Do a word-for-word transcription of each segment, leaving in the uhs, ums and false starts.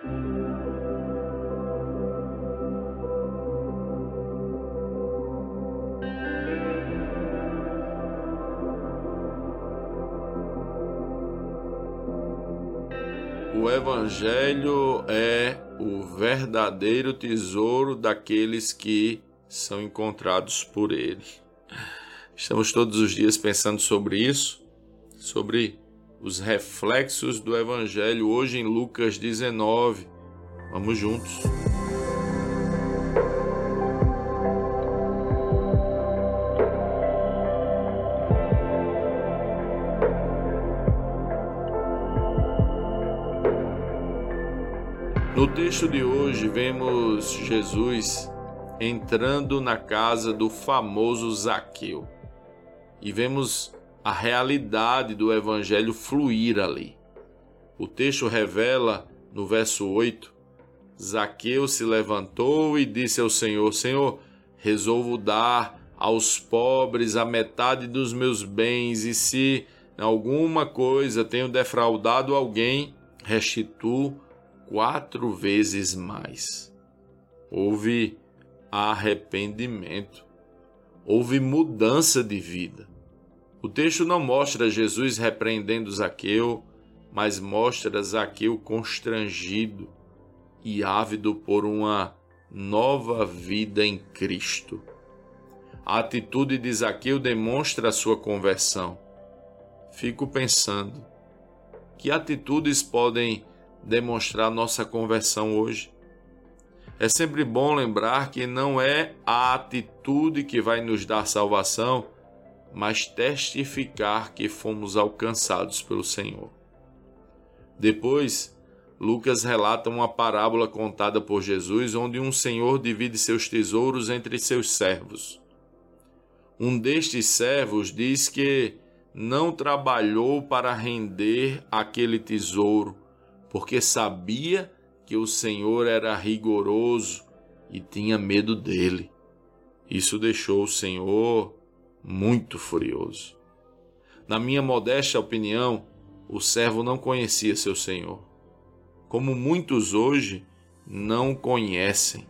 O Evangelho é o verdadeiro tesouro daqueles que são encontrados por Ele. Estamos todos os dias pensando sobre isso, sobre os reflexos do Evangelho, hoje em Lucas dezenove. Vamos juntos. No texto de hoje, vemos Jesus entrando na casa do famoso Zaqueu e vemos a realidade do evangelho fluir ali. O texto revela, no verso oito, Zaqueu se levantou e disse ao Senhor: Senhor, resolvo dar aos pobres a metade dos meus bens, e se em alguma coisa tenho defraudado alguém, restituo quatro vezes mais. Houve arrependimento, houve mudança de vida. O texto não mostra Jesus repreendendo Zaqueu, mas mostra Zaqueu constrangido e ávido por uma nova vida em Cristo. A atitude de Zaqueu demonstra a sua conversão. Fico pensando, que atitudes podem demonstrar nossa conversão hoje? É sempre bom lembrar que não é a atitude que vai nos dar salvação, mas testificar que fomos alcançados pelo Senhor. Depois, Lucas relata uma parábola contada por Jesus, onde um senhor divide seus tesouros entre seus servos. Um destes servos diz que não trabalhou para render aquele tesouro, porque sabia que o Senhor era rigoroso e tinha medo dele. Isso deixou o Senhor muito furioso. Na minha modesta opinião, o servo não conhecia seu Senhor, como muitos hoje não conhecem.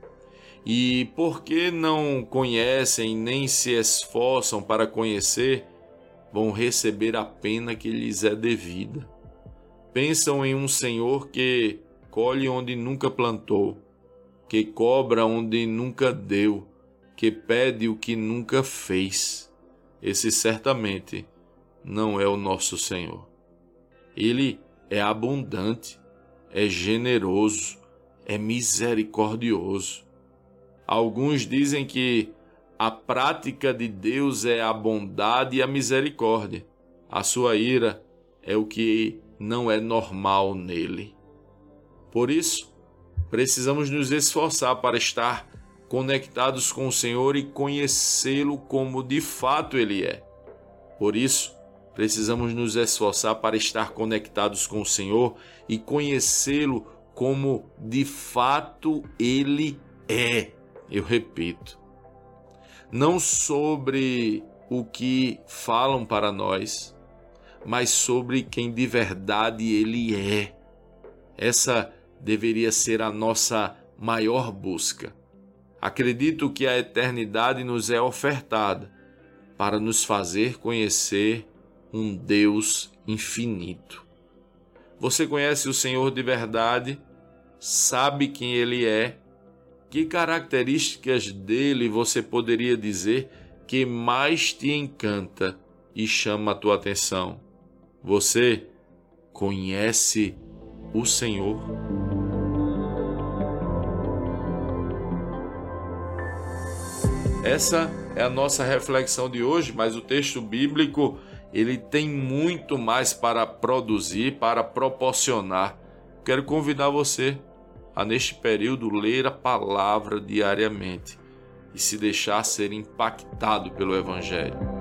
E porque não conhecem nem se esforçam para conhecer, vão receber a pena que lhes é devida. Pensam em um Senhor que colhe onde nunca plantou, que cobra onde nunca deu, que pede o que nunca fez. Esse certamente não é o nosso Senhor. Ele é abundante, é generoso, é misericordioso. Alguns dizem que a prática de Deus é a bondade e a misericórdia. A sua ira é o que não é normal nele. Por isso, precisamos nos esforçar para estar conectados com o Senhor e conhecê-lo como de fato Ele é. Por isso, precisamos nos esforçar para estar conectados com o Senhor e conhecê-lo como de fato Ele é. Eu repito, não sobre o que falam para nós, mas sobre quem de verdade Ele é. Essa deveria ser a nossa maior busca. Acredito que a eternidade nos é ofertada para nos fazer conhecer um Deus infinito. Você conhece o Senhor de verdade? Sabe quem Ele é? Que características dele você poderia dizer que mais te encanta e chama a tua atenção? Você conhece o Senhor? Essa é a nossa reflexão de hoje, mas o texto bíblico ele tem muito mais para produzir, para proporcionar. Quero convidar você a, neste período, ler a palavra diariamente e se deixar ser impactado pelo Evangelho.